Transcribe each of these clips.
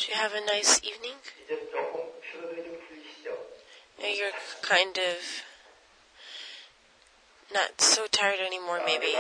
you have a nice evening? 이제 조금 피로들이 좀 풀리시죠? You're kind of not so tired anymore, maybe.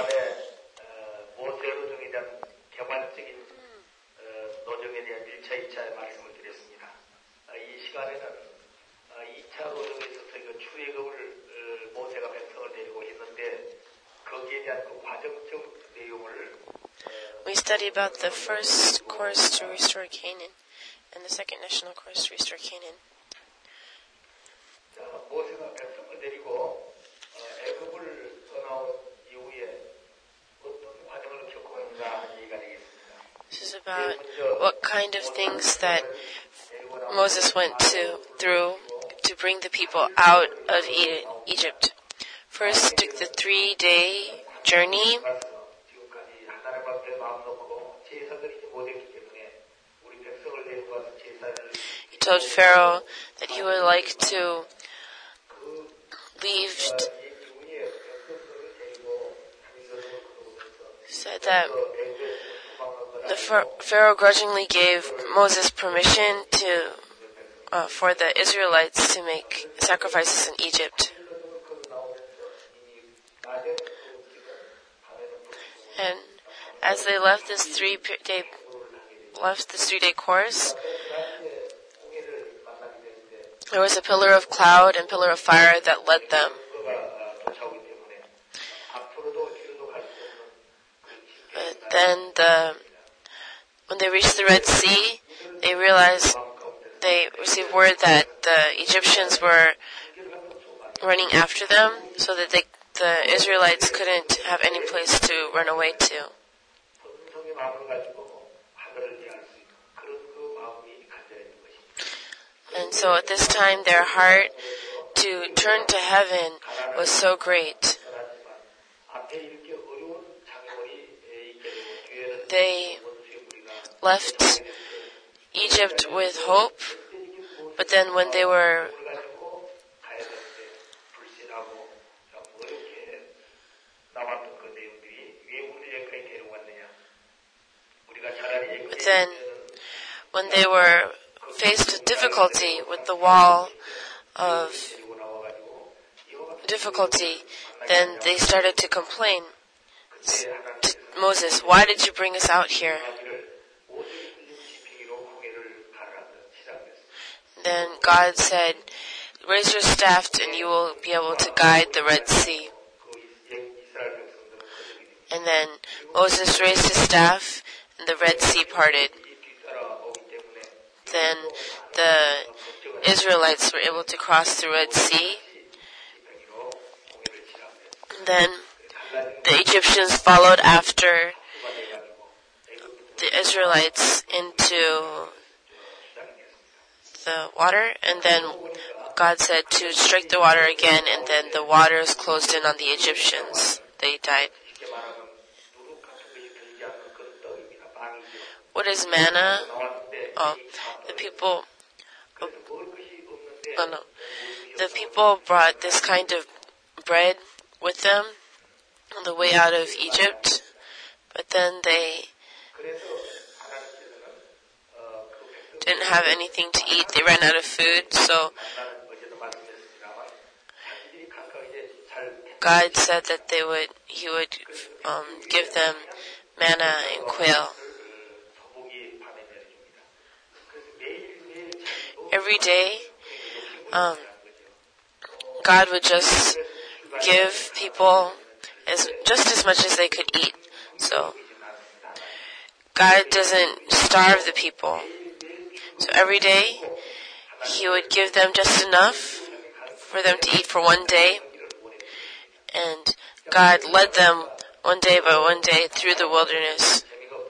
모세노정에 대한 개관적인 노정에 대한 1차, 2차 말씀을 드렸습니다. 이 시간에는 2차 노정에 있어서 출애굽을 모세가 백성을 데리고 했는데 거기에 대한 그 과정적 내용을 We studied about the first course to restore Canaan and the second national course to restore Canaan. 모세가 백성을 데리고 애굽을 떠나온 이후에 어떤 과정을 겪었는가 하는 얘기가 되겠습니다. This is about what kind of things that Moses went through to bring the people out of Egypt. First took the 3-day journey. 지금까지 하나님 앞에 마음 놓고 제사드리지 못했기 때문에 우리 백성을 데리고 와서 제사를 He told Pharaoh that he would like to leave, said that the Pharaoh grudgingly gave Moses permission for the Israelites to make sacrifices in Egypt. And as they left this 3-day course, there was a pillar of cloud and pillar of fire that led them. But then when they reached the Red Sea, they received word that the Egyptians were running after them, so that the Israelites couldn't have any place to run away to. And so at this time, their heart to turn to heaven was so great. They left Egypt with hope, but then when they were faced with difficulty with the wall of difficulty, then they started to complain to Moses, "Why did you bring us out here?" Then God said, "Raise your staff and you will be able to guide the Red Sea." And then Moses raised his staff and the Red Sea parted. Then the Israelites were able to cross the Red Sea. Then the Egyptians followed after the Israelites into the water, and then God said to strike the water again, and then the waters closed in on the Egyptians. They died. What is manna? The people brought this kind of bread with them on the way out of Egypt, but then they didn't have anything to eat. They ran out of food, so God said that He would give them manna and quail. Every day, God would just give people just as much as they could eat. So God doesn't starve the people. So every day, He would give them just enough for them to eat for one day. And God led them one day by one day through the wilderness.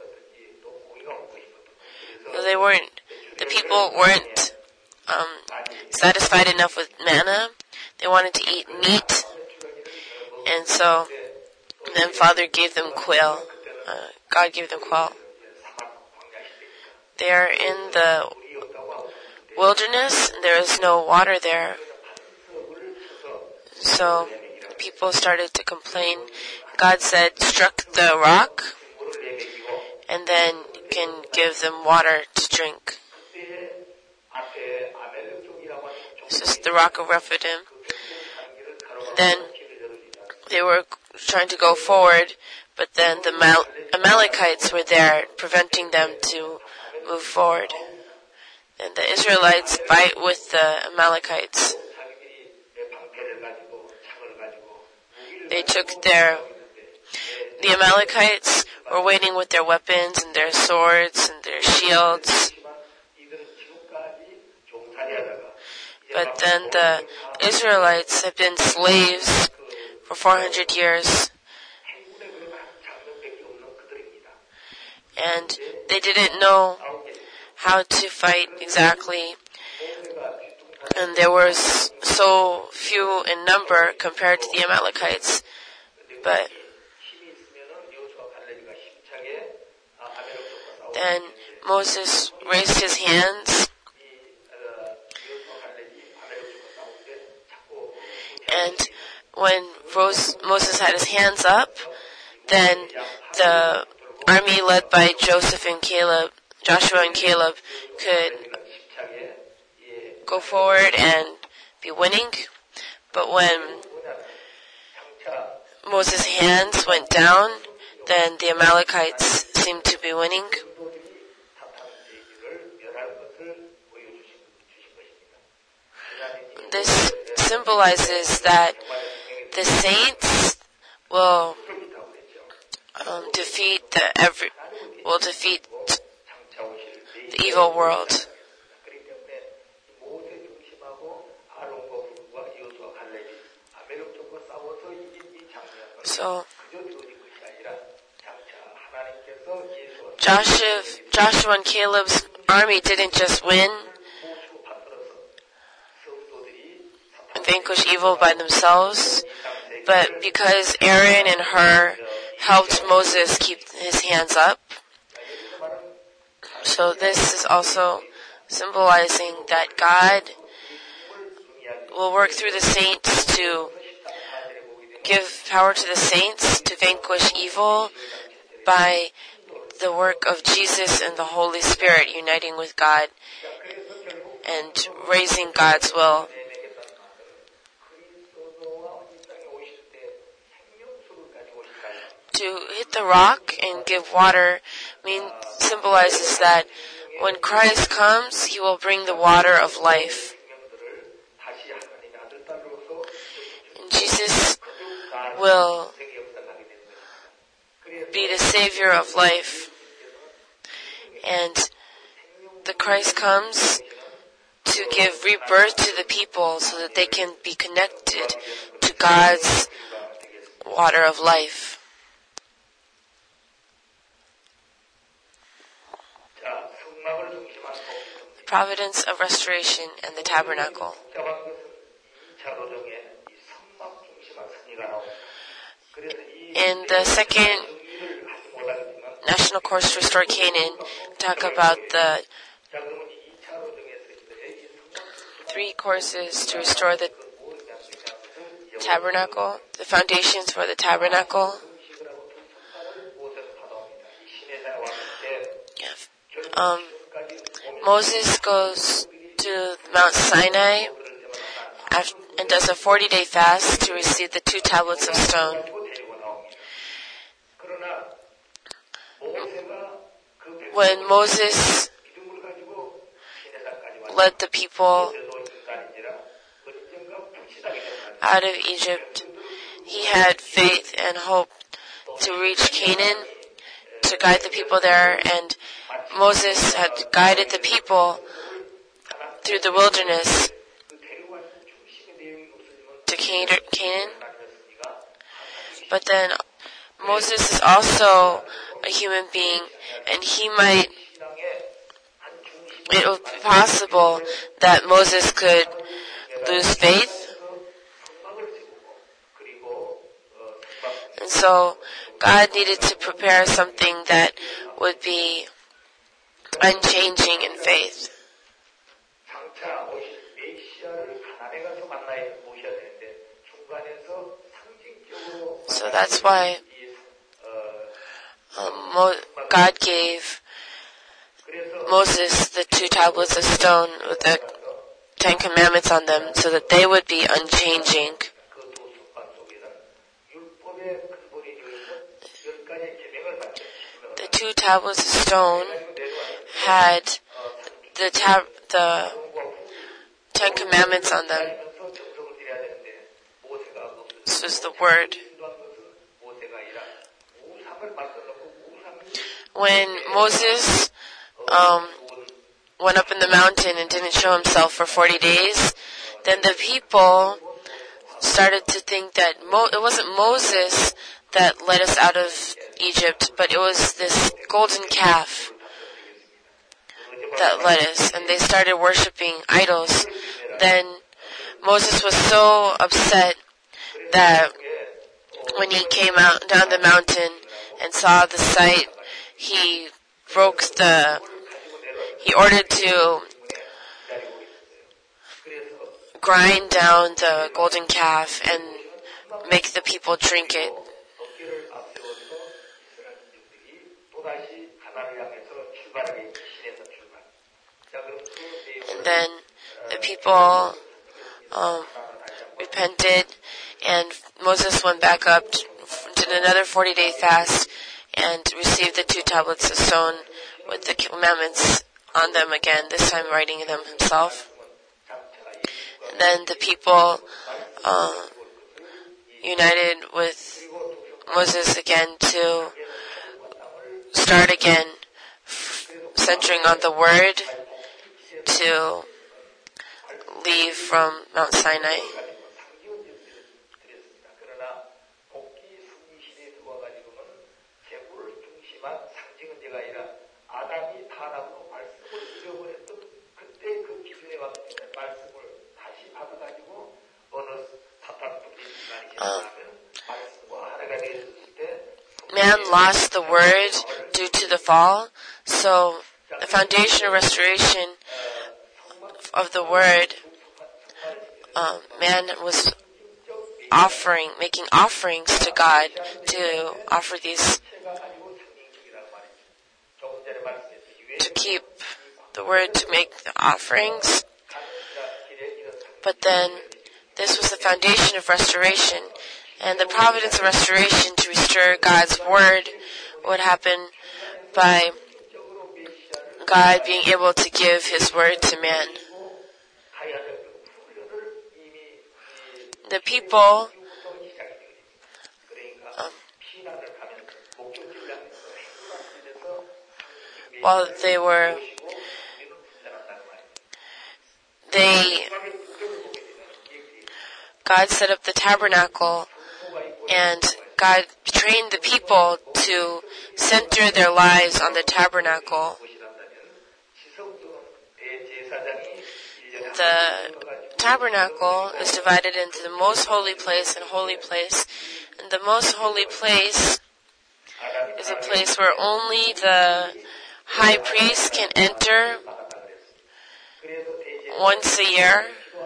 So the people weren't satisfied enough with manna. They wanted to eat meat. And so then Father gave them quail. God gave them quail. They are in the wilderness. There is no water there. So people started to complain. God said, struck the rock, and then you can give them water to drink. This is the rock of Rephidim. Then they were trying to go forward, but then the Amalekites were there, preventing them to move forward. And the Israelites fight with the Amalekites. They took the Amalekites were waiting with their weapons and their swords and their shields. But then the Israelites have been slaves for 400 years. And they didn't know how to fight exactly. And there were so few in number compared to the Amalekites. But then Moses raised his hands, and when Moses had his hands up, then the army led by Joshua and Caleb could go forward and be winning. But when Moses' hands went down, then the Amalekites seemed to be winning. This symbolizes that the saints will defeat the evil world. So Joshua and Caleb's army didn't just win and vanquish evil by themselves, but because Aaron and Hur helped Moses keep his hands up. So this is also symbolizing that God will work through the saints to give power to the saints to vanquish evil by the work of Jesus and the Holy Spirit uniting with God and raising God's will. To hit the rock and give water symbolizes that when Christ comes, He will bring the water of life. And Jesus will be the Savior of life. And the Christ comes to give rebirth to the people so that they can be connected to God's water of life. The providence of restoration and the tabernacle. In the second national course to restore Canaan, we talk about the 3 courses to restore the tabernacle, the foundations for the tabernacle. Moses goes to Mount Sinai and does a 40-day fast to receive the 2 tablets of stone. When Moses led the people out of Egypt, he had faith and hope to reach Canaan, to guide the people there, and Moses had guided the people through the wilderness to Canaan. But then Moses is also a human being, and it was possible that Moses could lose faith. And so God needed to prepare something that would be unchanging in faith. So that's why God gave Moses the 2 tablets of stone with the Ten Commandments on them so that they would be unchanging. 그 도서관 속에는 율법의 근본이 되어 있는 10가지 계명을 받죠. The 2 tablets of stone had the 10 Commandments on them. 정성을 들여야 되는데 모세가 This was the word. 필요한 것은 모세가 아니라 우상을 만들어놓고 우상이 When Moses went up in the mountain and didn't show himself for 40 days, then the people started to think that it wasn't Moses that led us out of Egypt, but it was this golden calf that led us, and they started worshiping idols. Then Moses was so upset that when he came out down the mountain and saw the sight, he ordered to grind down the golden calf and make the people drink it. And then the people repented, and Moses went back up, did another 40-day fast, and received the 2 tablets of stone with the commandments on them again, this time writing them himself. And then the people united with Moses again to start again, centering on the word, to leave from Mount Sinai. Man lost the word due to the fall, so the foundation of restoration of the word, man was making offerings to God to offer these, to keep the word, to make the offerings. But then this was the foundation of restoration, and the providence of restoration to restore God's word would happen by God being able to give His word to man. The people while God set up the tabernacle, and God trained the people to center their lives on the tabernacle. The tabernacle is divided into the most holy place and holy place, and the most holy place is a place where only the high priest can enter once a year.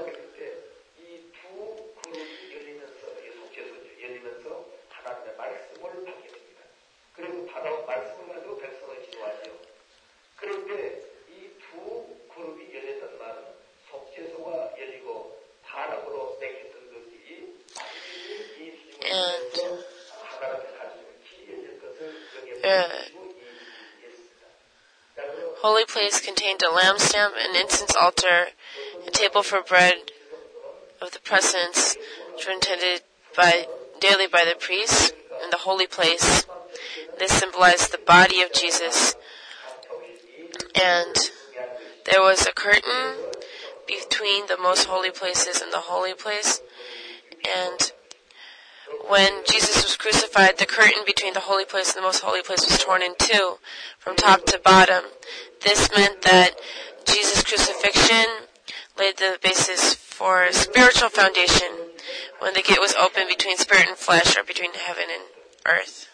Holy place contained a lampstand, an incense altar, a table for bread of the presence, which were intended daily by the priests in the holy place. This symbolized the body of Jesus. And there was a curtain between the most holy places and the holy place. And when Jesus was crucified, the curtain between the holy place and the most holy place was torn in two, from top to bottom. This meant that Jesus' crucifixion laid the basis for a spiritual foundation when the gate was open between spirit and flesh, or between heaven and earth.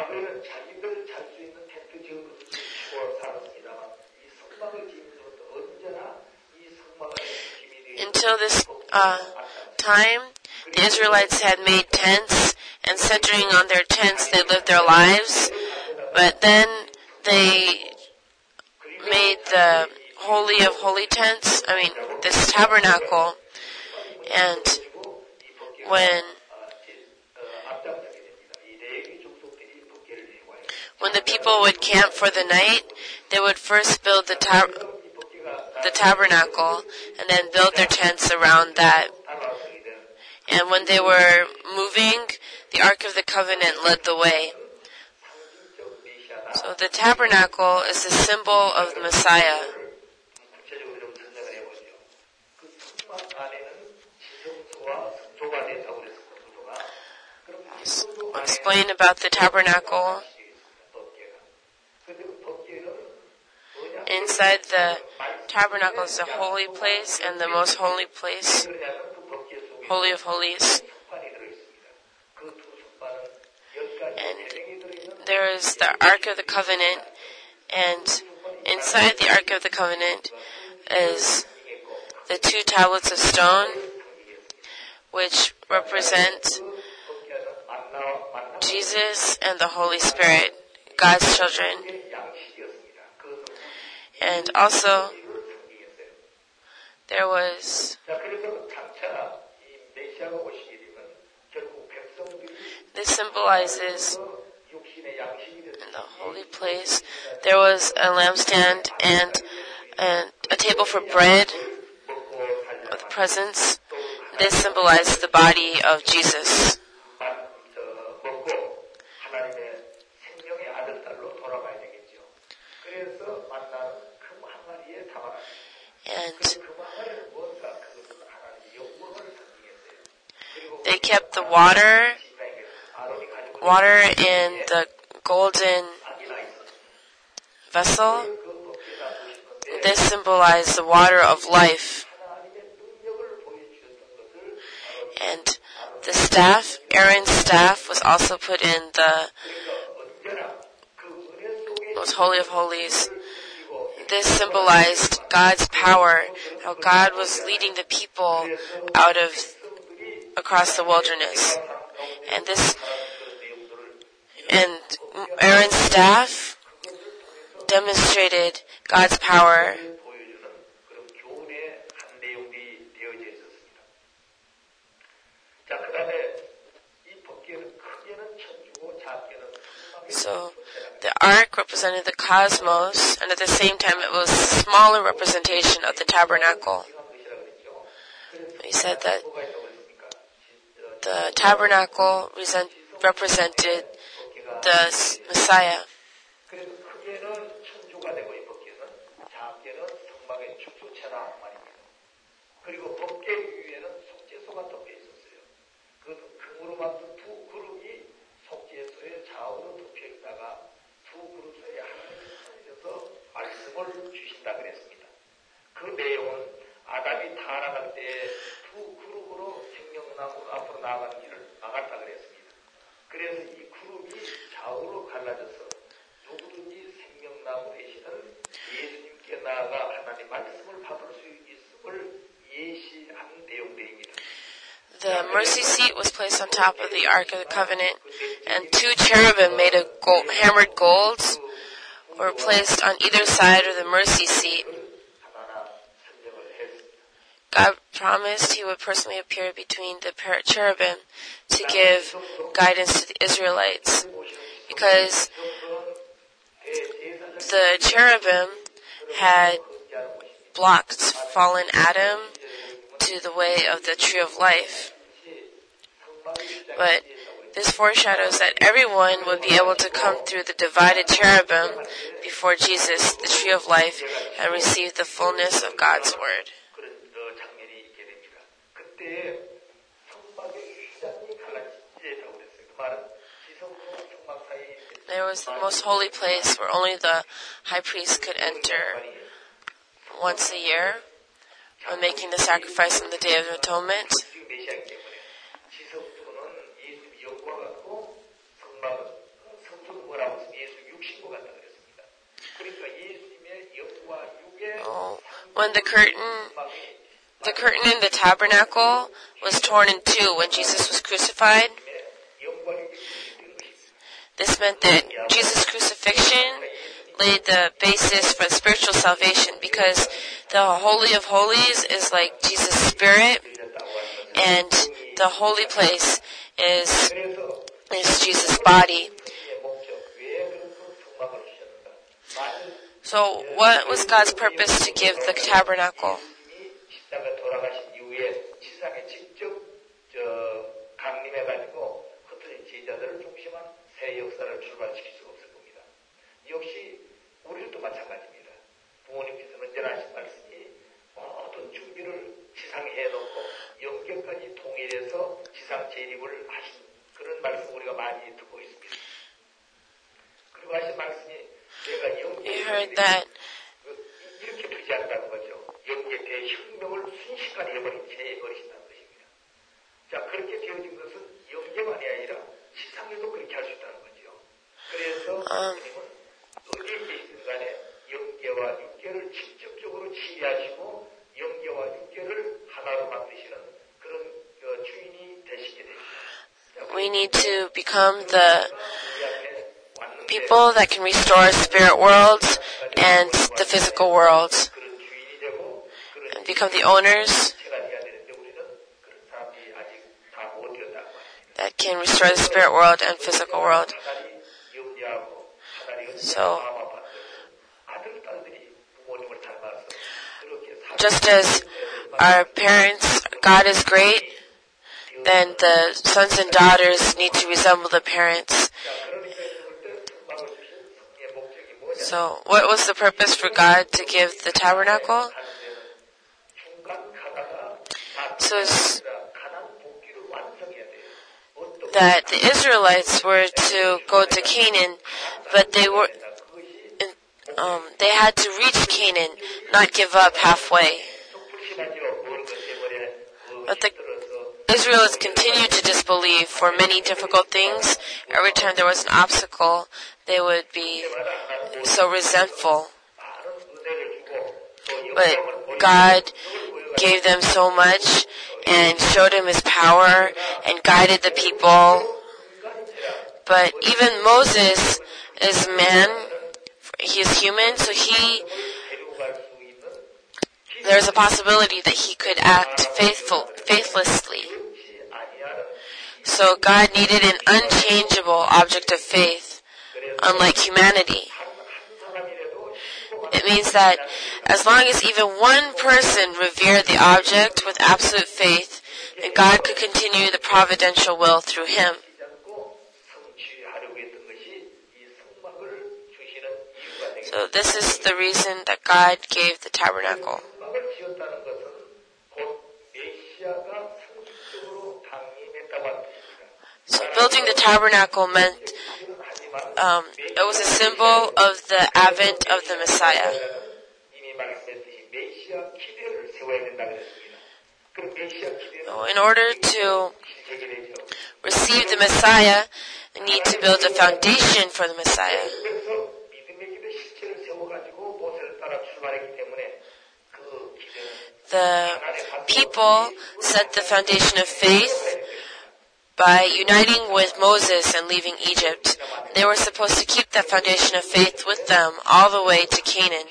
Until this time, the Israelites had made tents, and centering on their tents, they lived their lives. But then they made the Holy of Holy tents, this tabernacle, and when the people would camp for the night, they would first build the tabernacle and then build their tents around that. And when they were moving, the Ark of the Covenant led the way. So the tabernacle is the symbol of the Messiah. I'll explain about the tabernacle. Inside the tabernacle is the holy place and the most holy place, Holy of Holies. And there is the Ark of the Covenant, and inside the Ark of the Covenant is the 2 tablets of stone, which represent Jesus and the Holy Spirit, God's children. And also, there was this symbolizes in the holy place there was a lampstand and a table for bread of the presence. This symbolizes the body of Jesus. And they kept the water in the golden vessel. This symbolized the water of life. And the staff, Aaron's staff, was also put in the most holy of holies. This symbolized God's power, how God was leading the people across the wilderness. And Aaron's staff demonstrated God's power. So the ark represented the cosmos, and at the same time it was a smaller representation of the tabernacle. He said that the tabernacle represented the Messiah. The mercy seat was placed on top of the Ark of the Covenant, and 2 cherubim made of hammered gold were placed on either side of the mercy seat. God promised He would personally appear between the cherubim to give guidance to the Israelites, because the cherubim had blocked fallen Adam to the way of the tree of life. But this foreshadows that everyone would be able to come through the divided cherubim before Jesus, the tree of life, and receive the fullness of God's word. There was the most holy place where only the high priest could enter once a year when making the sacrifice on the Day of Atonement. When the curtain in the tabernacle was torn in 2 when Jesus was crucified, this meant that Jesus' crucifixion laid the basis for spiritual salvation, because the Holy of Holies is like Jesus' Spirit, and the holy place is Jesus' body. So what was God's purpose to give the tabernacle? 역시 우리도 마찬가지입니다. 부모님께서는 언제나 하신 말씀이 모든 준비를 지상에 해놓고 영계까지 통일해서 지상 재림을 하신 그런 말씀 우리가 많이 듣고 있습니다. 그리고 하신 말씀이 내가 영계 이렇게 두지 않다는 거죠. 영계 대혁명을 순식간에 해버리신다는 것입니다. 자, 그렇게 되어진 것은 영계만이 아니라 지상에도 그렇게 할 수 있다는 거죠. 그래서 어디에 계시든 간에 영계와 육계를 직접적으로 치유하시고 영계와 육계를 하나로 만드시는 그런 주인이 되시게 됩니다. We need to become the people that can restore spirit worlds and the physical worlds, and become the owners that can restore the spirit world and physical world. So, just as our parents, God is great, then the sons and daughters need to resemble the parents. So, what was the purpose for God to give the tabernacle? So, that the Israelites were to go to Canaan, but they had to reach Canaan, not give up halfway. But the Israelites continued to disbelieve for many difficult things. Every time there was an obstacle, they would be so resentful. But God gave them so much and showed them His power and guided the people. But even Moses is man, he is human, so there's a possibility that he could act faithlessly. So God needed an unchangeable object of faith, unlike humanity. It means that as long as even one person revered the object with absolute faith, then God could continue the providential will through him. So this is the reason that God gave the tabernacle. So building the tabernacle meant it was a symbol of the advent of the Messiah. So in order to receive the Messiah, we need to build a foundation for the Messiah. The people set the foundation of faith by uniting with Moses and leaving Egypt. They were supposed to keep that foundation of faith with them all the way to Canaan.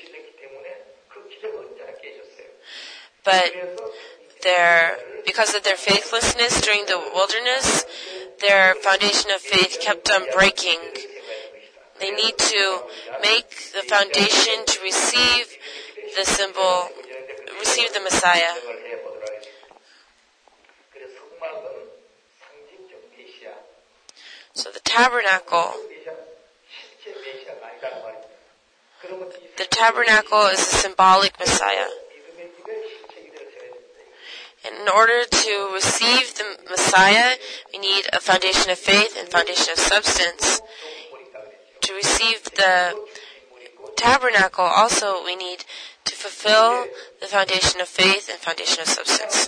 But because of their faithlessness during the wilderness, their foundation of faith kept on breaking. They need to make the foundation to receive the symbol, receive the Messiah. So the tabernacle is a symbolic Messiah. And in order to receive the Messiah, we need a foundation of faith and foundation of substance. To receive the tabernacle, also we need to fulfill the foundation of faith and foundation of substance.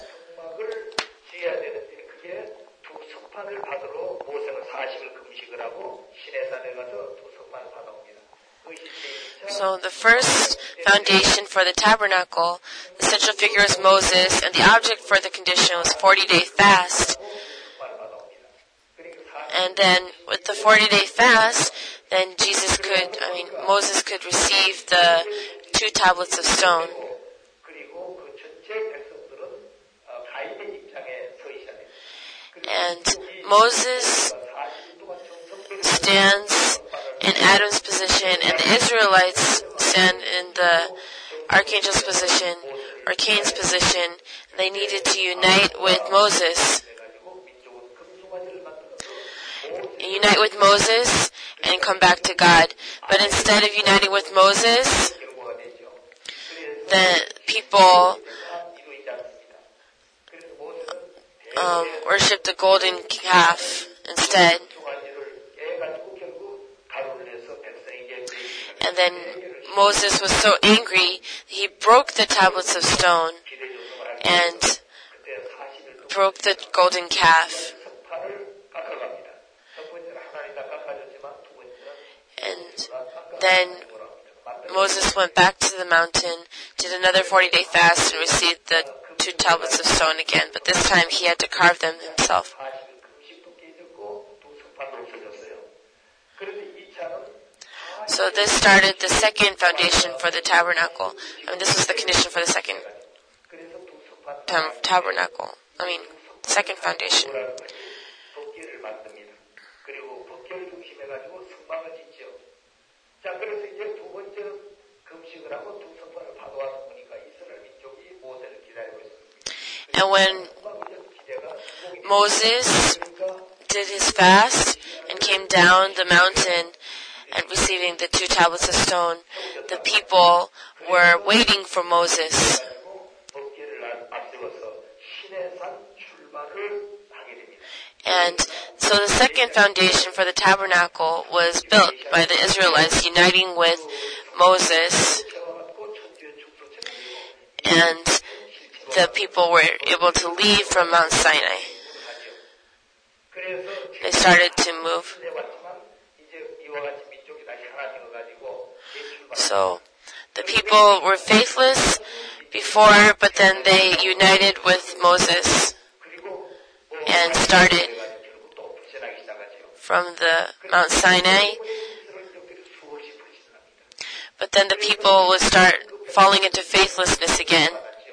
So the first foundation for the tabernacle, the central figure is Moses, and the object for the condition was 40-day fast. And then with the 40-day fast, then Moses could receive the 2 tablets of stone. 그리고 그 전체 백성들은 가인의 입장에 서 있어야 됩니다. And Moses stands in Adam's position, and the Israelites stand in the archangel's position, or Cain's position. They needed to unite with Moses. Unite with Moses and come back to God. But instead of uniting with Moses, the people worshipped the golden calf instead. And then Moses was so angry, he broke the tablets of stone and broke the golden calf. And then Moses went back to the mountain, did another 40-day fast, and received the 2 tablets of stone again. But this time he had to carve them himself. So this started the second foundation for the tabernacle. This was the condition for the second tabernacle. Second foundation. And when Moses did his fast and came down the mountain and receiving the 2 tablets of stone, the people were waiting for Moses. And so the second foundation for the tabernacle was built by the Israelites uniting with Moses, and the people were able to leave from Mount Sinai. They started to move. So the people were faithless before, but then they united with Moses and started from the Mount Sinai. But then the people would start falling into faithlessness again.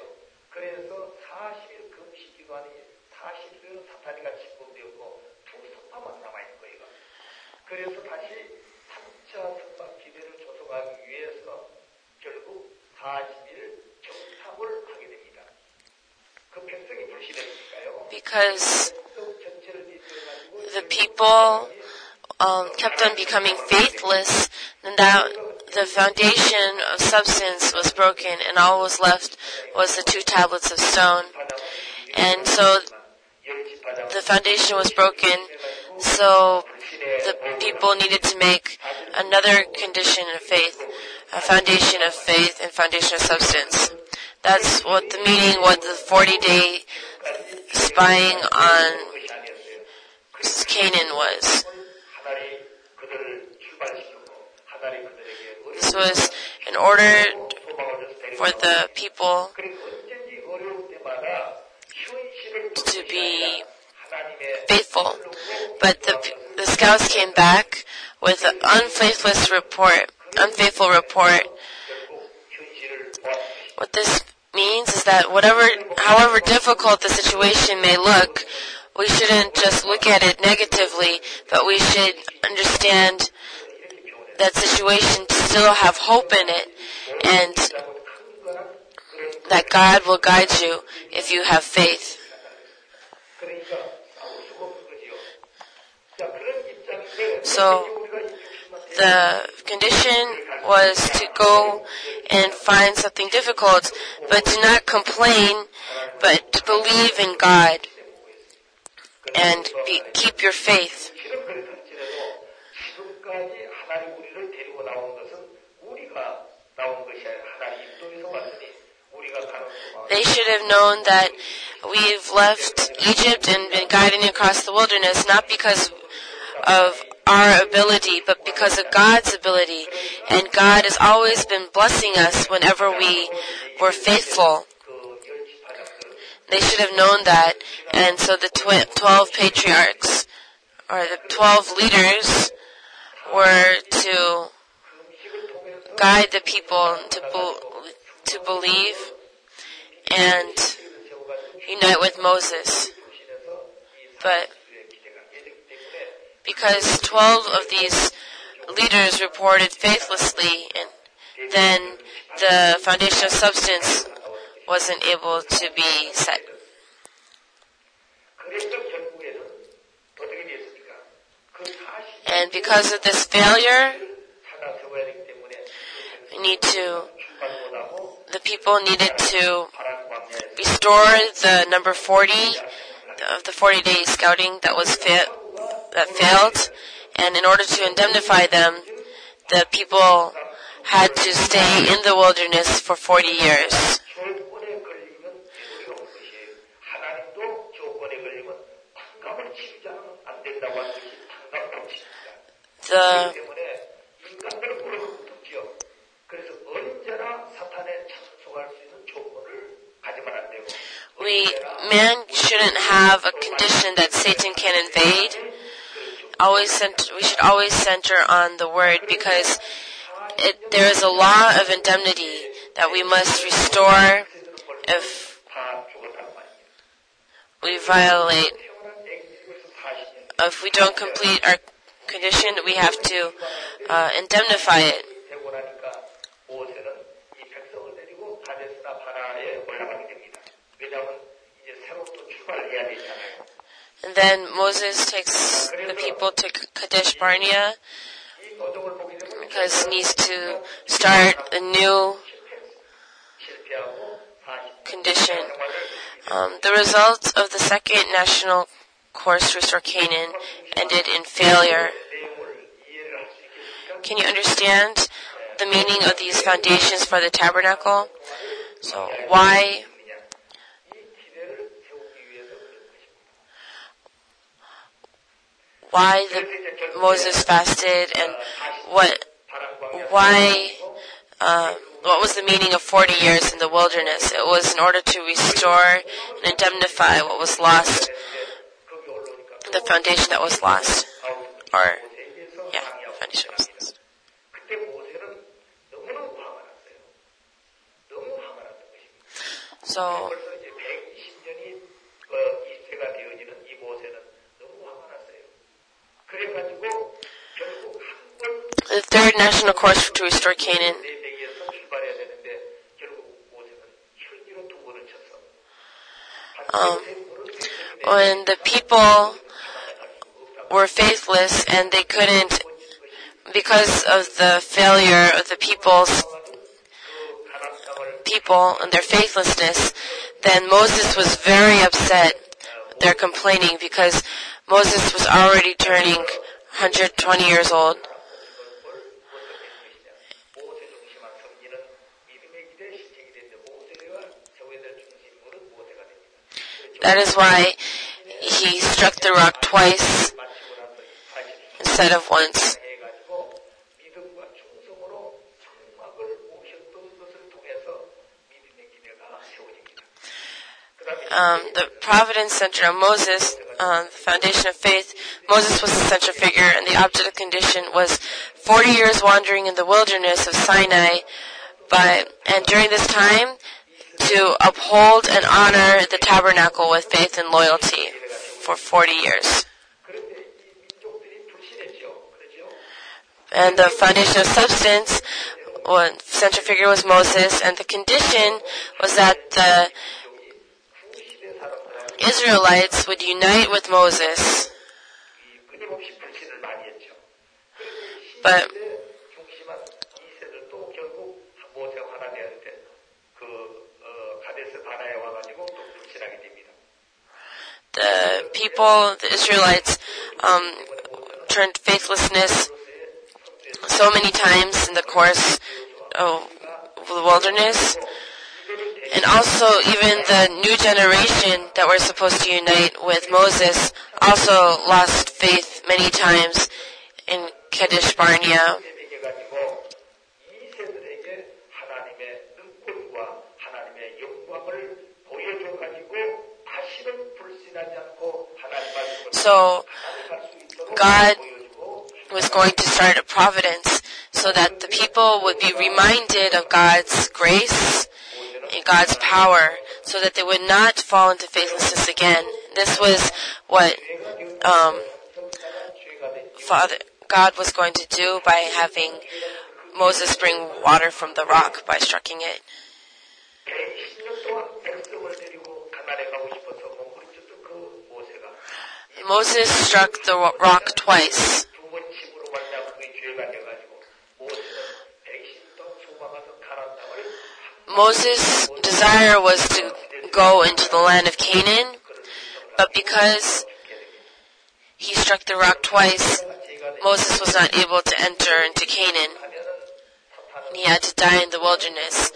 Because the people kept on becoming faithless, and that the foundation of substance was broken, and all was left was the 2 tablets of stone. And so the foundation was broken, so the people needed to make another condition of faith, a foundation of faith and foundation of substance. That's what the meaning, what the 40-day spying on Canaan was. This was in order for the people to be faithful. But the scouts came back with an unfaithful report. What this means is that however difficult the situation may look, we shouldn't just look at it negatively, but we should understand that situation to still have hope in it, and that God will guide you if you have faith. So the condition was to go and find something difficult, but do not complain, but to believe in God and keep your faith. They should have known that we've left Egypt and been guiding across the wilderness not because of our ability, but because of God's ability. And God has always been blessing us whenever we were faithful. They should have known that. And so the 12 patriarchs or the 12 leaders were to guide the people to believe and unite with Moses. But because 12 of these leaders reported faithlessly, and then the foundation of substance wasn't able to be set. And because of this failure, the people needed to restore the number 40 of the 40-day scouting that failed. And in order to indemnify them, the people had to stay in the wilderness for 40 years. Man shouldn't have a condition that Satan can invade. We should always center on the word, because there is a law of indemnity that we must restore if we violate. If we don't complete our condition, we have to indemnify it. And then Moses takes the people to Kadesh Barnea because he needs to start a new condition. The result of the second national course, Restore Canaan, ended in failure. Can you understand the meaning of these foundations for the tabernacle? So why Moses fasted, and what was the meaning of 40 years in the wilderness? It was in order to restore and indemnify what was lost, the foundation that was lost. Foundation was lost. So, the third national course to restore Canaan. When the people were faithless and they couldn't, because of the failure of the people and their faithlessness, then Moses was very upset. They're complaining because Moses was already turning 120 years old. That is why he struck the rock twice instead of once. The providence centered on Moses, the foundation of faith. Moses was the central figure, and the object of condition was 40 years wandering in the wilderness of Sinai. And during this time, to uphold and honor the tabernacle with faith and loyalty for 40 years. And the foundation of substance, central figure was Moses, and the condition was that the Israelites would unite with Moses. But the people, the Israelites, turned faithlessness so many times in the course of the wilderness. And also, even the new generation that were supposed to unite with Moses also lost faith many times in Kadesh Barnea. So, God was going to start a providence so that the people would be reminded of God's grace and God's power so that they would not fall into faithlessness again. This was what God was going to do by having Moses bring water from the rock by striking it. Moses struck the rock twice. Moses' desire was to go into the land of Canaan, but because he struck the rock twice, Moses was not able to enter into Canaan. He had to die in the wilderness.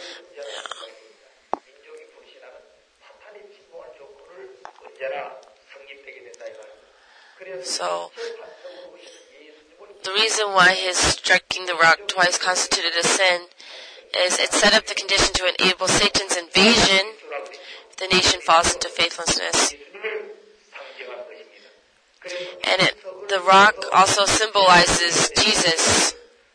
So, the reason why his striking the rock twice constituted a sin is it set up the condition to enable Satan's invasion if the nation falls into faithlessness. And the rock also symbolizes Jesus.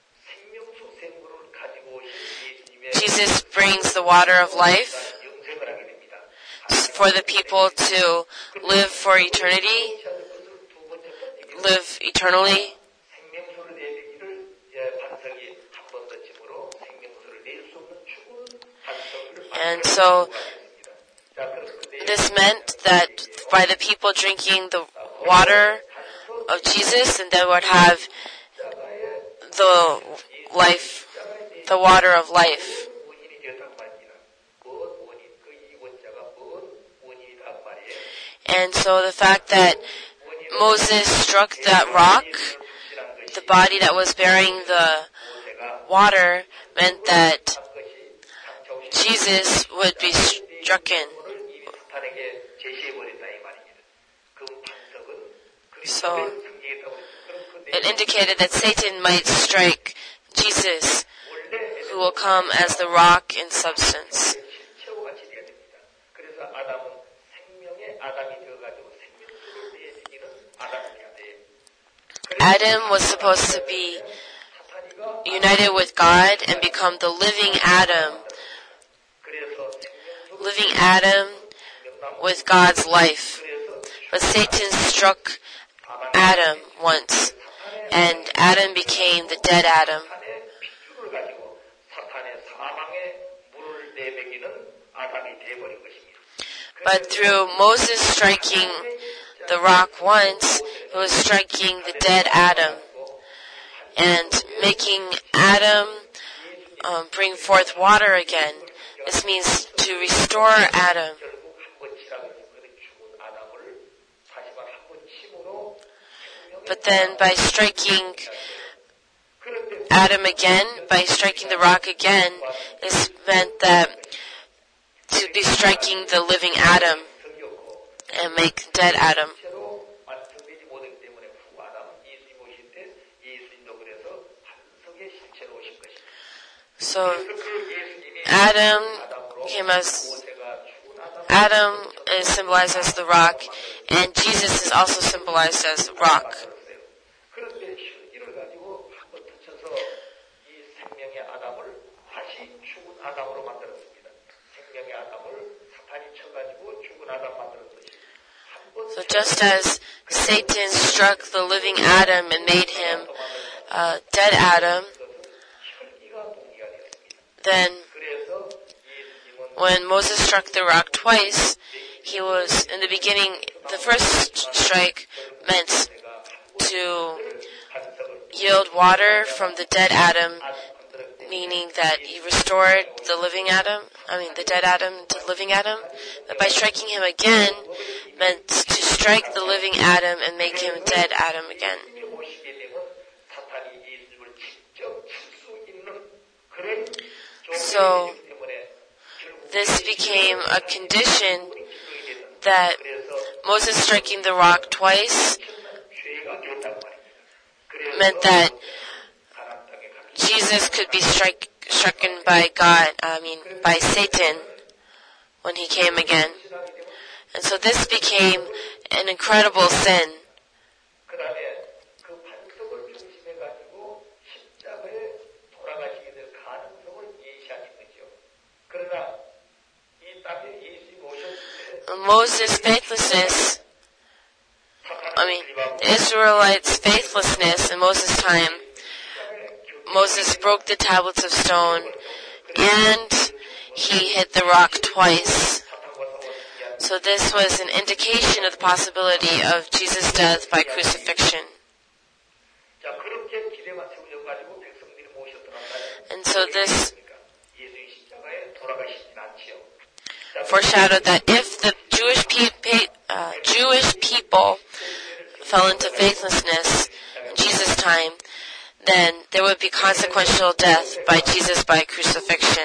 Jesus brings the water of life for the people to live for eternity, live eternally. And so this meant that by the people drinking the water of Jesus, and they would have the water of life. And so the fact that Moses struck that rock, the body that was bearing the water, meant that Jesus would be stricken. So it indicated that Satan might strike Jesus, who will come as the rock in substance. Adam was supposed to be united with God and become the living Adam with God's life. But Satan struck Adam once, and Adam became the dead Adam. But through Moses striking the rock once, he was striking the dead Adam and making Adam bring forth water again. This means to restore Adam. But then by striking Adam again, by striking the rock again, this meant that to be striking the living Adam and make dead Adam. So Adam is symbolized as the rock, and Jesus is also symbolized as the rock. So just as Satan struck the living Adam and made him dead Adam, then when Moses struck the rock twice, he was, in the beginning, the first strike meant to yield water from the dead Adam, meaning that he restored the dead Adam to living Adam. But by striking him again, meant to strike the living Adam and make him dead Adam again. So this became a condition that Moses striking the rock twice meant that Jesus could be stricken by by Satan when he came again. And so this became an incredible sin. Moses' faithlessness, the Israelites' faithlessness in Moses' time, Moses broke the tablets of stone and he hit the rock twice. So this was an indication of the possibility of Jesus' death by crucifixion. And so this foreshadowed that if the Jewish people fell into faithlessness in Jesus' time, then there would be consequential death by Jesus by crucifixion.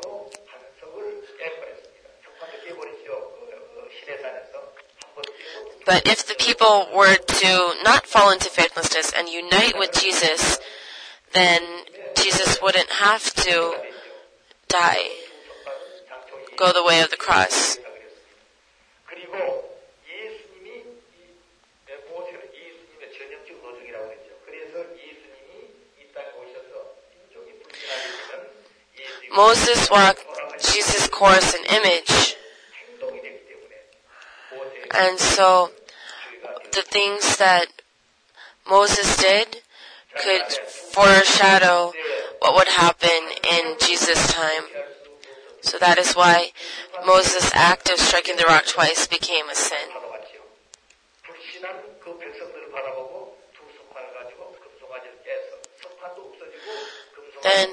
But if the people were to not fall into faithlessness and unite with Jesus, then Jesus wouldn't have to die, go the way of the cross. Moses walked Jesus' course and image. And so the things that Moses did could foreshadow what would happen in Jesus' time. So that is why Moses' act of striking the rock twice became a sin. Then,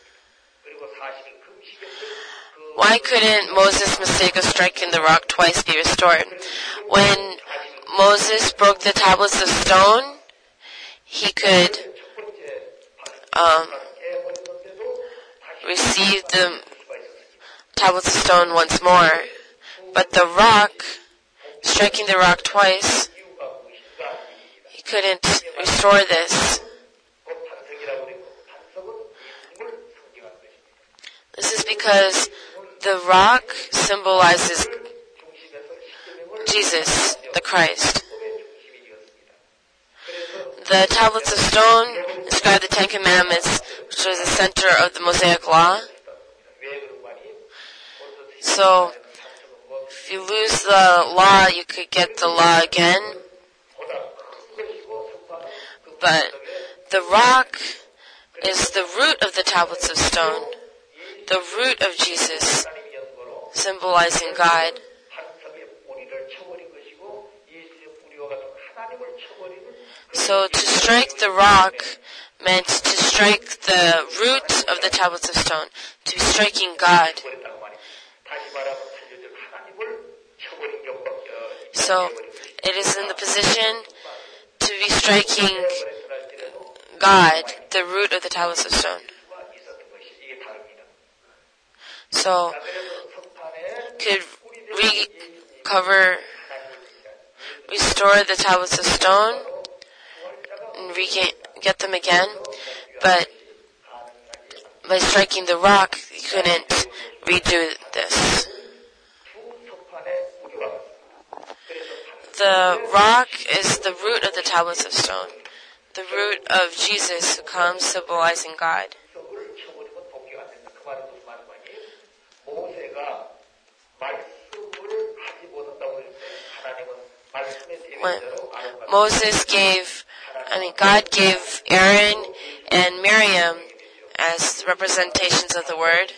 why couldn't Moses' mistake of striking the rock twice be restored? When Moses broke the tablets of stone, he could receive the tablets of stone once more. But the rock, striking the rock twice, he couldn't restore this. This is because the rock symbolizes Jesus, the Christ. The tablets of stone describe the Ten Commandments, which was the center of the Mosaic Law. So, if you lose the law, you could get the law again. But the rock is the root of the tablets of stone, the root of Jesus, symbolizing God. So to strike the rock meant to strike the root of the tablets of stone, to be striking God. So it is in the position to be striking God, the root of the tablets of stone. So could restore the tablets of stone and get them again, but by striking the rock, you couldn't redo this. The rock is the root of the tablets of stone, the root of Jesus who comes symbolizing God. When God gave Aaron and Miriam as representations of the Word.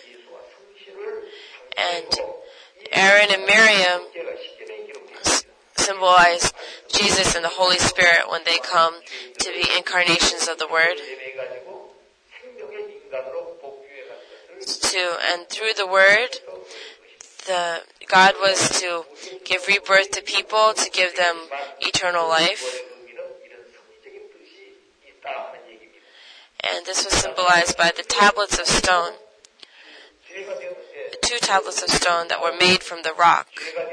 And Aaron and Miriam symbolize Jesus and the Holy Spirit when they come to be incarnations of the Word. And through the Word, God was to give rebirth to people, to give them eternal life. And this was symbolized by the tablets of stone, the two tablets of stone that were made from the rock.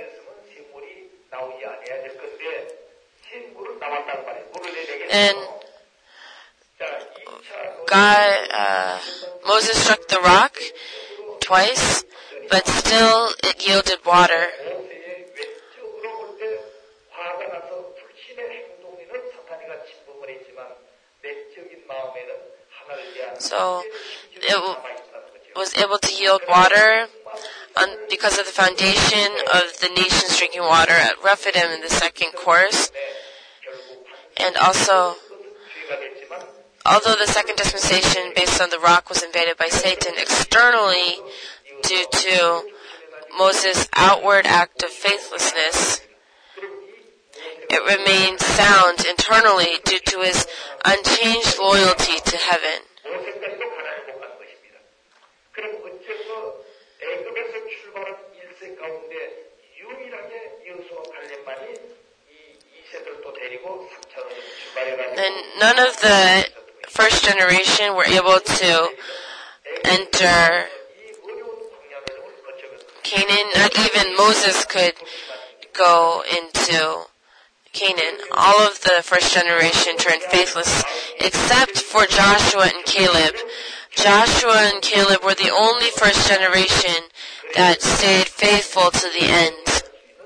And Moses struck the rock twice, but still it yielded water. So it was able to yield water because of the foundation of the nations drinking water at Rephidim in the second course. And also, although the second dispensation based on the rock was invaded by Satan externally due to Moses' outward act of faithlessness, it remained sound internally due to his unchanged loyalty to heaven. Then none of the first generation were able to enter Canaan. Not even Moses could go into Canaan. All of the first generation turned faithless except for Joshua and Caleb. Joshua and Caleb were the only first generation that stayed faithful to the end,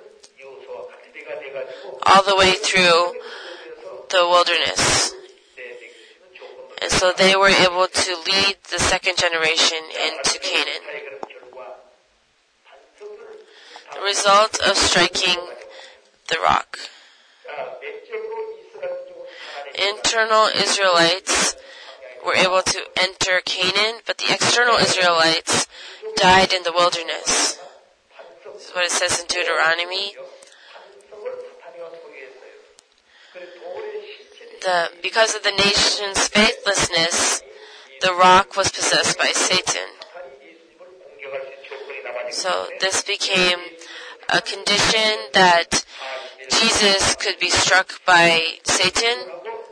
all the way through the wilderness. And so they were able to lead the second generation into Canaan. The result of striking the rock. Internal Israelites were able to enter Canaan, but the external Israelites died in the wilderness. This is what it says in Deuteronomy. Because of the nation's faithlessness, the rock was possessed by Satan. So this became a condition that Jesus could be struck by Satan.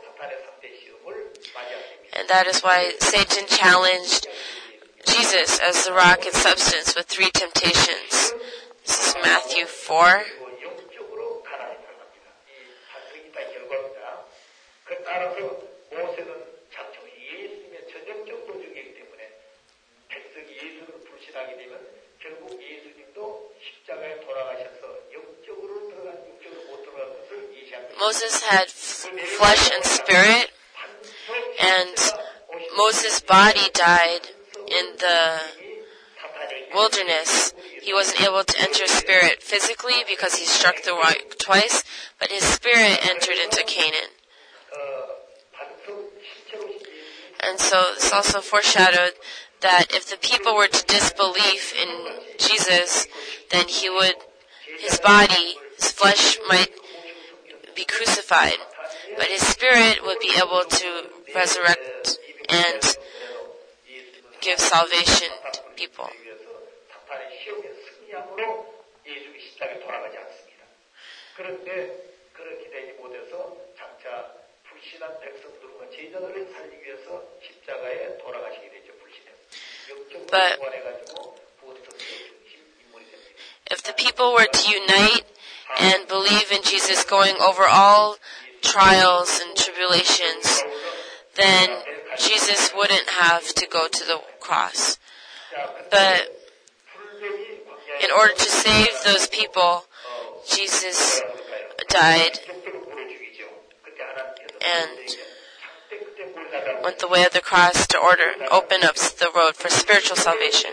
And that is why Satan challenged Jesus as the rock in substance with 3 temptations. This is Matthew 4. Moses had flesh and spirit, and Moses' body died in the wilderness. He wasn't able to enter spirit physically because he struck the rock twice, but his spirit entered into Canaan. And so this also foreshadowed that if the people were to disbelieve in Jesus, then his body, his flesh might be crucified, but his spirit would be able to resurrect and give salvation to people. But if the people were to unite and believe in Jesus going over all trials and tribulations, then Jesus wouldn't have to go to the cross. But in order to save those people, Jesus died and went the way of the cross to open up the road for spiritual salvation.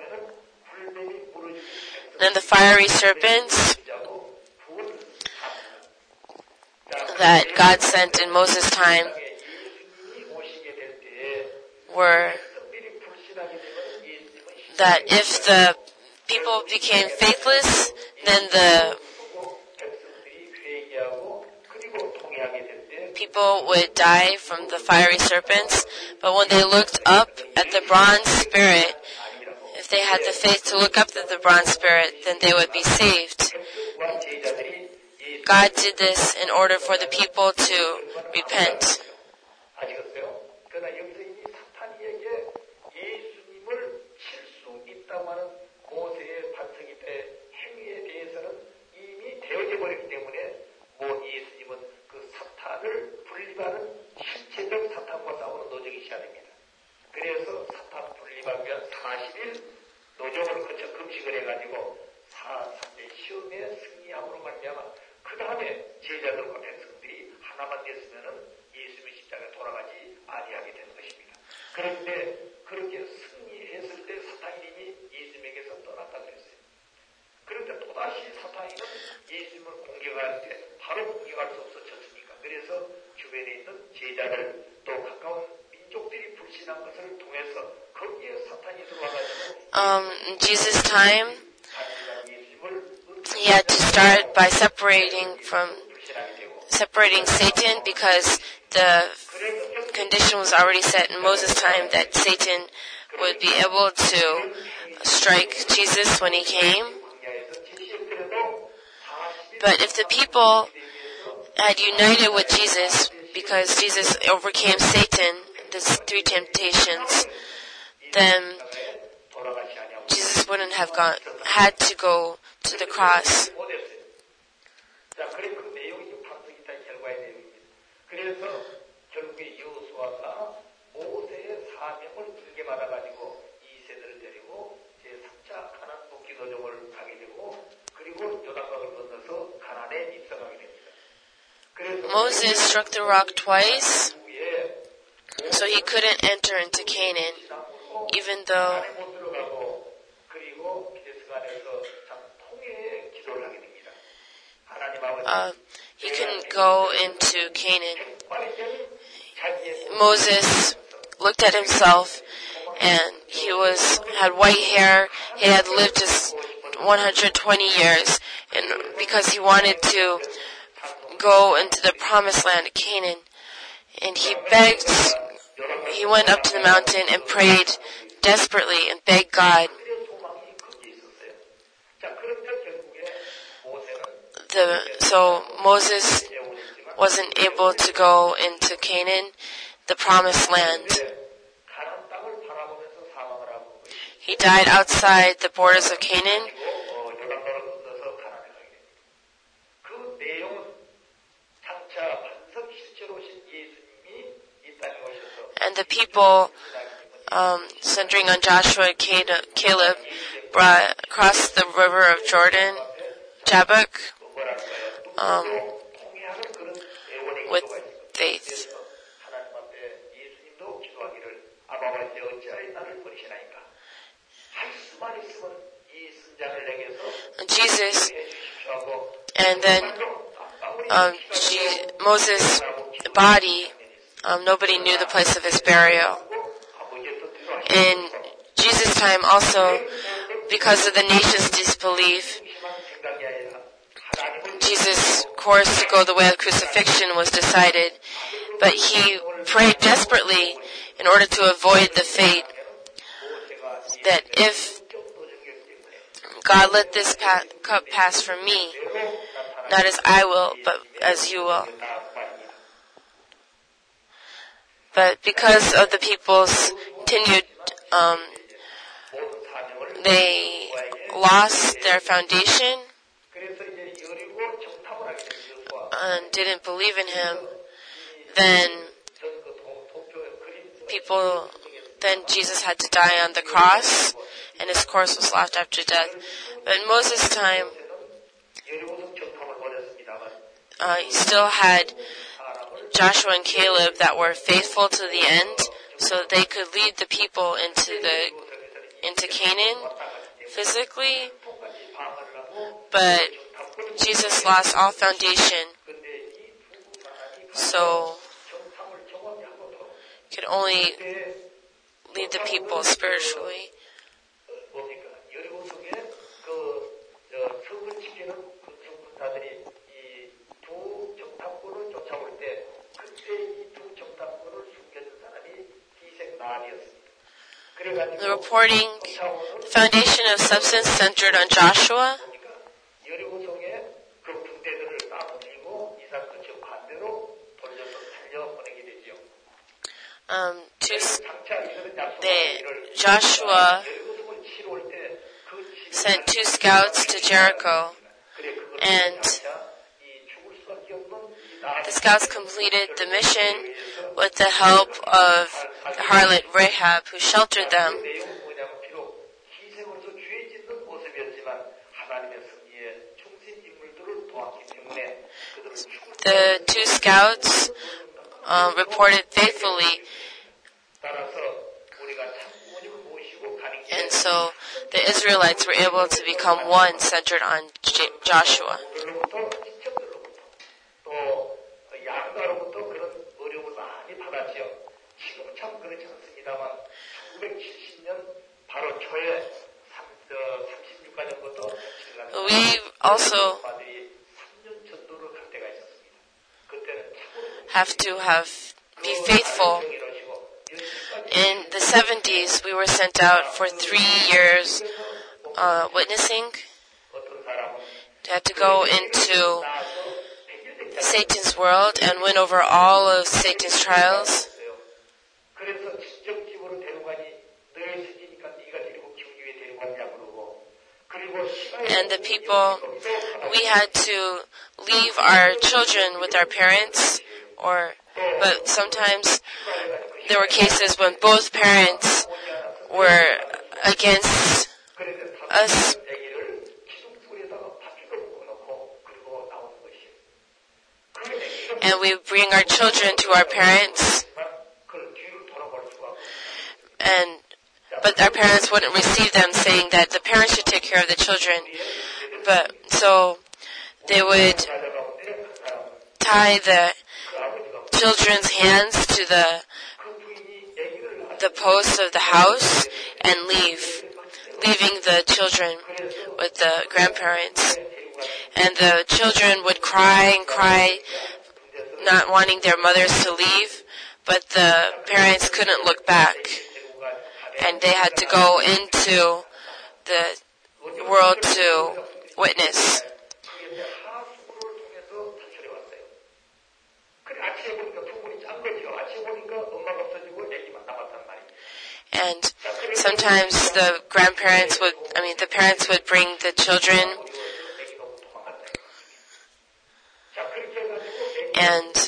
Then the fiery serpents that God sent in Moses' time were that if the people became faithless, then the people would die from the fiery serpents. But when they looked up at the bronze spirit, if they had the faith to look up at the bronze spirit, then they would be saved. God did this in order for the people to repent. 그래서 사탄 분리하기 위한 40일 노정을 거쳐 금식을 해가지고 4.3대 시험에 승리함으로 말미암아 그 다음에 제자들과 백성들이 하나만 됐으면은 예수님의 십자가에 돌아가지 아니하게 되는 것입니다. 그런데 그렇게 승리했을 때 사탄이 이미 예수님에게서 떠났다고 했어요. 하나님은 예수님을 공격할 때 바로 공격할 수 없었습니까? 그래서 주변에 있는 제자들 또 가까운 민족들이 불신한 것을 통해서 거기에 사탄이 들어와가지고 In Jesus' time, he had to start by separating Satan because the condition was already set in Moses' time that Satan would be able to strike Jesus when he came. But if the people had united with Jesus because Jesus overcame Satan, these three temptations, then Jesus wouldn't have had to go to the cross. Moses struck the rock twice, so he couldn't enter into Canaan, even though he couldn't go into Canaan. Moses looked at himself, and he had white hair. He had lived his 120 years, and because he wanted to go into the promised land of Canaan, and he went up to the mountain and prayed desperately and begged God. So Moses wasn't able to go into Canaan, the promised land. He died outside the borders of Canaan. And the people, centering on Joshua and Caleb, crossed the river of Jordan, Jabbok, with faith. And Jesus, and then Moses' body, nobody knew the place of his burial. In Jesus' time also, because of the nation's disbelief, Jesus' course to go the way of crucifixion was decided, but he prayed desperately in order to avoid the fate that if God let this cup pass from me, not as I will, but as you will. But because of the people's continued, they lost their foundation and didn't believe in him, then Jesus had to die on the cross, and his course was lost after death. But in Moses' time, he still had Joshua and Caleb that were faithful to the end, so that they could lead the people into Canaan physically. But Jesus lost all foundation, so could only lead the people spiritually. The reporting, the foundation of substance centered on Joshua. Joshua sent 2 scouts to Jericho, and the scouts completed the mission with the help of the harlot Rahab, who sheltered them. The 2 scouts reported faithfully, and so the the Israelites were able to become one centered on Joshua. 또 양가로부터 그런 어려움을 많이 받았지요. 지금은 참 그렇지 않습니다만 1970년 바로 초에 36가정부터 We also have to be faithful. In the 70s, we were sent out for 3 years witnessing. We had to go into Satan's world and win over all of Satan's trials. And the people, we had to leave our children with our parents, but sometimes there were cases when both parents were against us. And we bring our children to our parents, but our parents wouldn't receive them, saying that the parents should take care of the children. But so they would tie the children's hands to the posts of the house and leaving the children with the grandparents. And the children would cry and cry, not wanting their mothers to leave, but the parents couldn't look back. And they had to go into the world to witness. And sometimes the parents would bring the children, and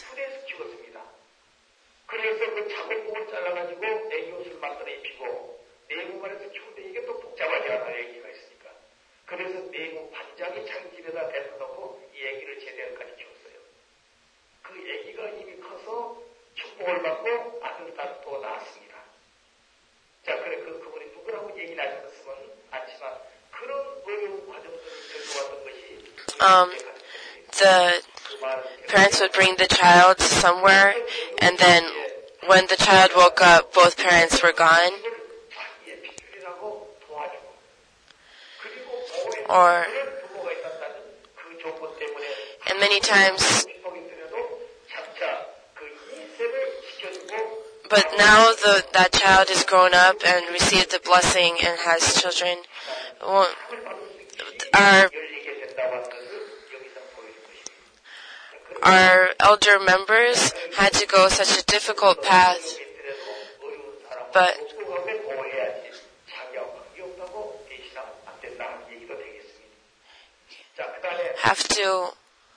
the parents would bring the child somewhere, and then when the child woke up, both parents were gone. And many times, but now that child is grown up and received the blessing and has children. Our elder members had to go such a difficult path, but have to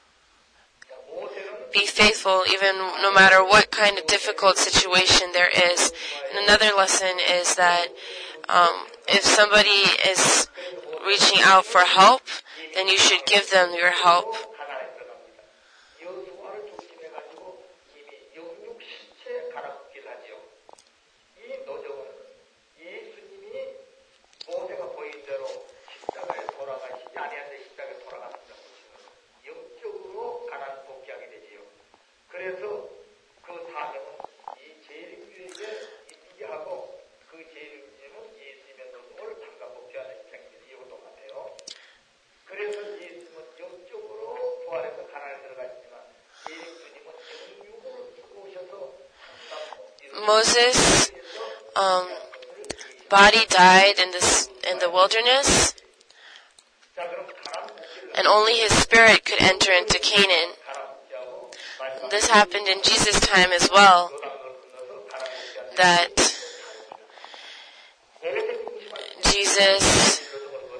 be faithful even no matter what kind of difficult situation there is. And another lesson is that if somebody is reaching out for help, then you should give them your help. Moses' body died in the wilderness, and only his spirit could enter into Canaan. This happened in Jesus' time as well, that Jesus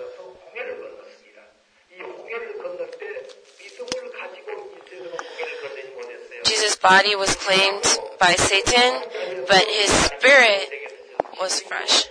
body was claimed by Satan, but his spirit was fresh.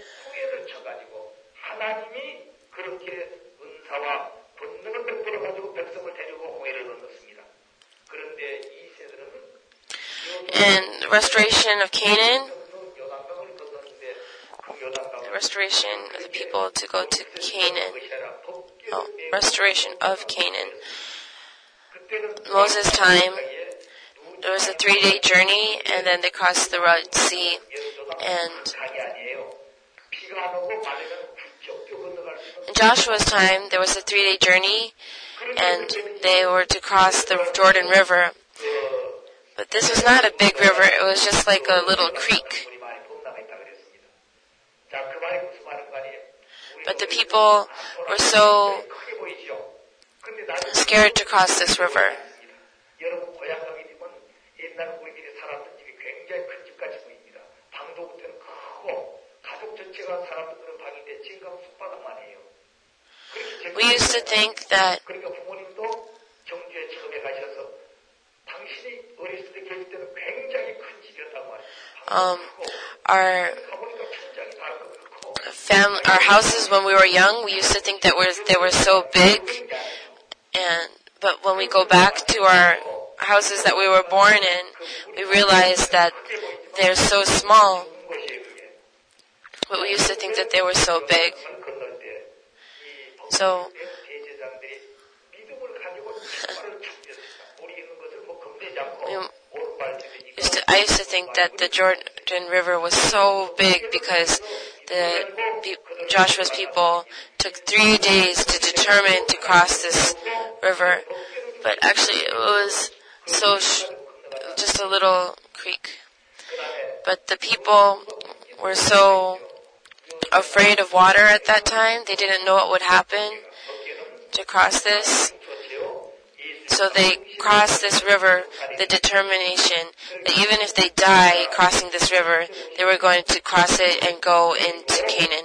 In restoration of Canaan, restoration of the people to go to Canaan. Oh, restoration of Canaan. Moses' time, there was a 3-day journey, and then they crossed the Red Sea. And in Joshua's time, there was a 3-day journey, and they were to cross the Jordan River. But this was not a big river, it was just like a little creek. But the people were so scared to cross this river. We used to think that our houses when we were young, we used to think that they were so big, but when we go back to our houses that we were born in, we realize that they're so small. But we used to think that they were so big. So I used to think that the Jordan River was so big because Joshua's people took 3 days to determine to cross this river. But actually it was just a little creek. But the people were so afraid of water at that time. They didn't know what would happen to cross this. So they crossed this river, the determination that even if they die crossing this river, they were going to cross it and go into Canaan.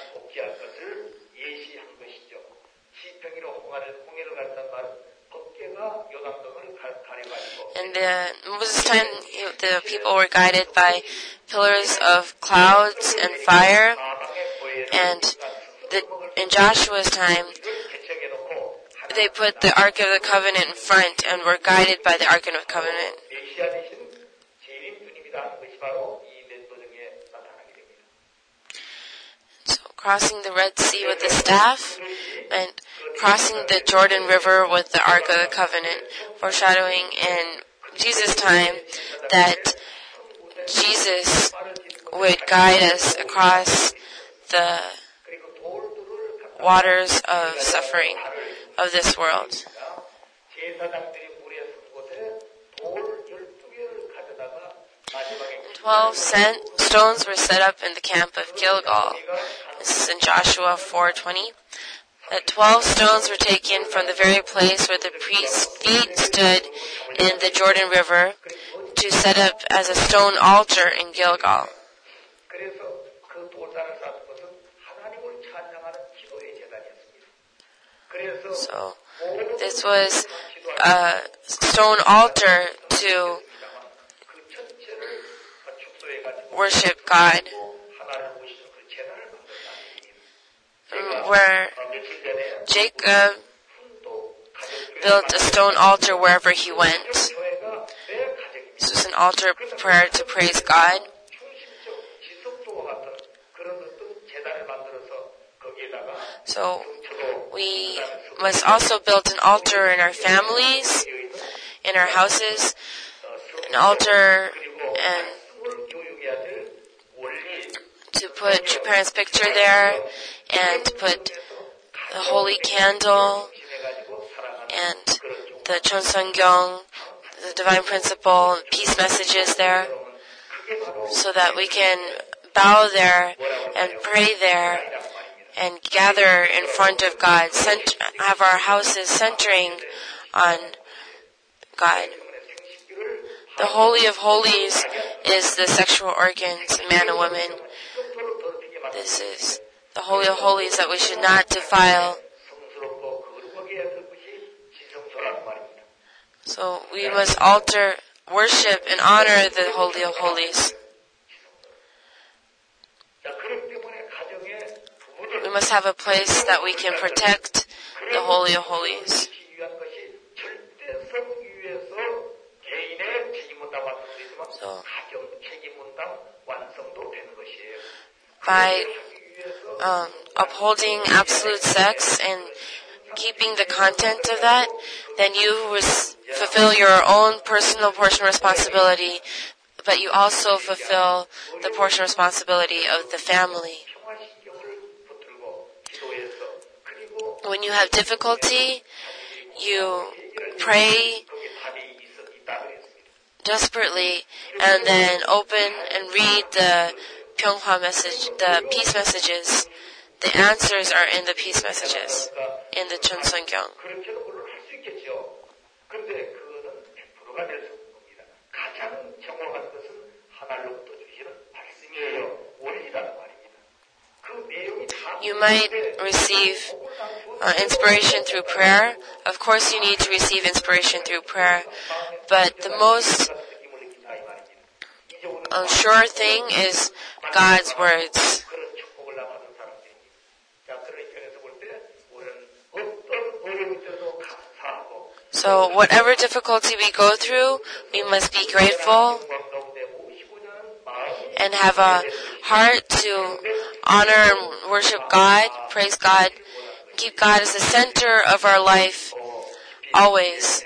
In Moses' time, the people were guided by pillars of clouds and fire, and in Joshua's time, they put the Ark of the Covenant in front and were guided by the Ark of the Covenant. So crossing the Red Sea with the staff meant crossing the Jordan River with the Ark of the Covenant, foreshadowing in Jesus' time that Jesus would guide us across the waters of suffering of this world. 12 stones were set up in the camp of Gilgal. This is in Joshua 4:20. That 12 stones were taken from the very place where the priest's feet stood in the Jordan River to set up as a stone altar in Gilgal. So this was a stone altar to worship God, where Jacob built a stone altar wherever he went. This was an altar of prayer to praise God. So we must also build an altar in our families, in our houses, an altar and to put your parents' picture there and to put the holy candle and the Chonseongyong, the divine principle, peace messages there, so that we can bow there and pray there and gather in front of God, have our houses centering on God. The Holy of Holies is the sexual organs, man and woman. This is the Holy of Holies that we should not defile. So we must worship and honor the Holy of Holies. We must have a place that we can protect the Holy of Holies. So, by upholding absolute sex and keeping the content of that, then you fulfill your own personal portion of responsibility, but you also fulfill the portion of responsibility of the family. When you have difficulty, you pray desperately and then open and read the Pyeonghwa message, the peace messages. The answers are in the peace messages, in the Chunseongyang. You might receive inspiration through prayer. Of course you need to receive inspiration through prayer, but the most sure thing is God's words. So whatever difficulty we go through, we must be grateful and have a heart to honor and worship God, praise God, keep God as the center of our life, always.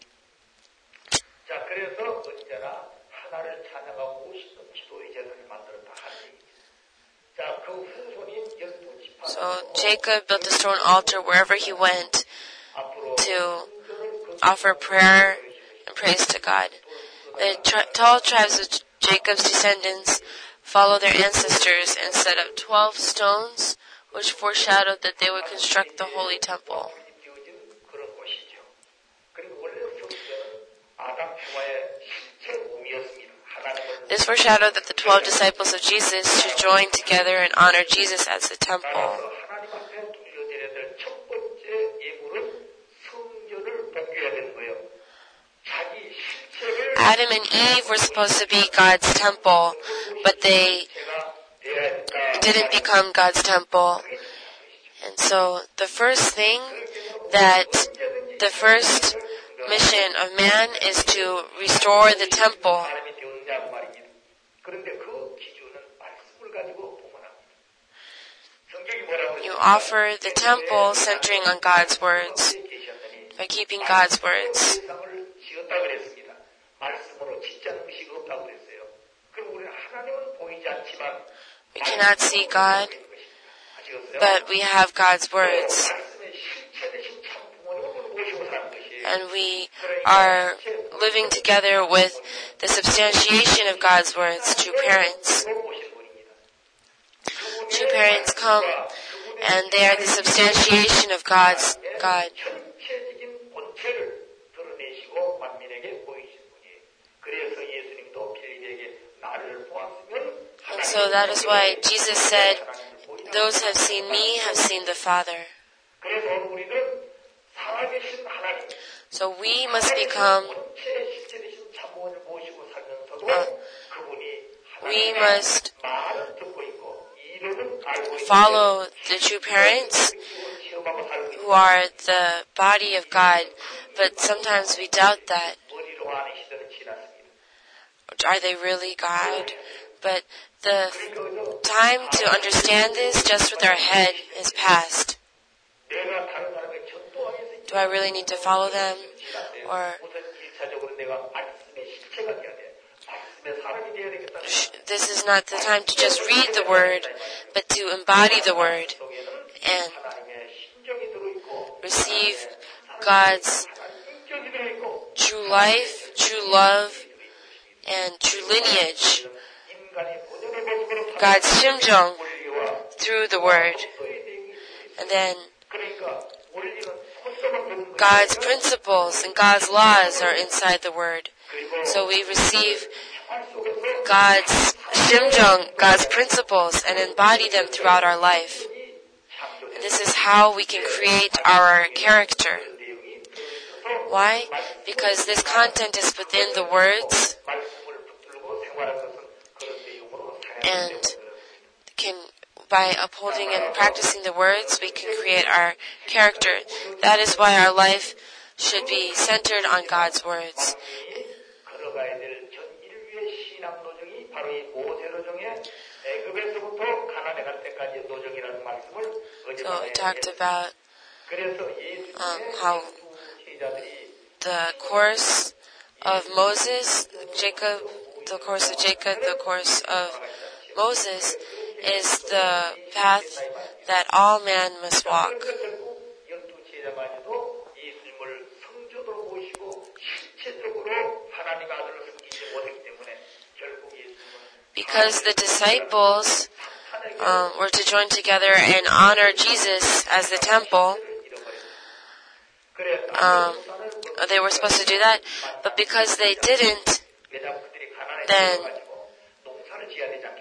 So Jacob built a stone altar wherever he went to offer prayer and praise to God. The 12 tribes of Jacob's descendants followed their ancestors and set up 12 stones which foreshadowed that they would construct the holy temple. This foreshadowed that the 12 disciples of Jesus should join together and honor Jesus as the temple. Adam and Eve were supposed to be God's temple, but they didn't become God's temple. And so the first mission of man is to restore the temple. You offer the temple centering on God's words, by keeping God's words. We cannot see God, but we have God's words. And we are living together with the substantiation of God's words, true parents. True parents come and they are the substantiation of God. And so that is why Jesus said, "Those who have seen me have seen the Father." So we must follow the true parents who are the body of God, but sometimes we doubt that. Are they really God? But the time to understand this just with our head is past. Do I really need to follow them? Or this is not the time to just read the word, but to embody the word and receive God's true life, true love, and true lineage. God's Shimjong through the word. And then God's principles and God's laws are inside the word. So we receive God's Shimjong, God's principles, and embody them throughout our life. And this is how we can create our character. Why? Because this content is within the words, and by upholding and practicing the words, we can create our character. That is why our life should be centered on God's words. 가지 노정이라는 말씀을 So 어젯밤에 we talked about 그래서 예수님의 how 두 제자들이 the course of Moses, Jacob, the course of Jacob, the course of Moses is the path that all man must walk. 그러니까 결국 12제자마저도 예수님을 성조로 모시고 실체적으로 하나님 아들을 섬기지 못했기 때문에 결국 예수님은 Because the disciples were to join together and honor Jesus as the temple, they were supposed to do that, but because they didn't, then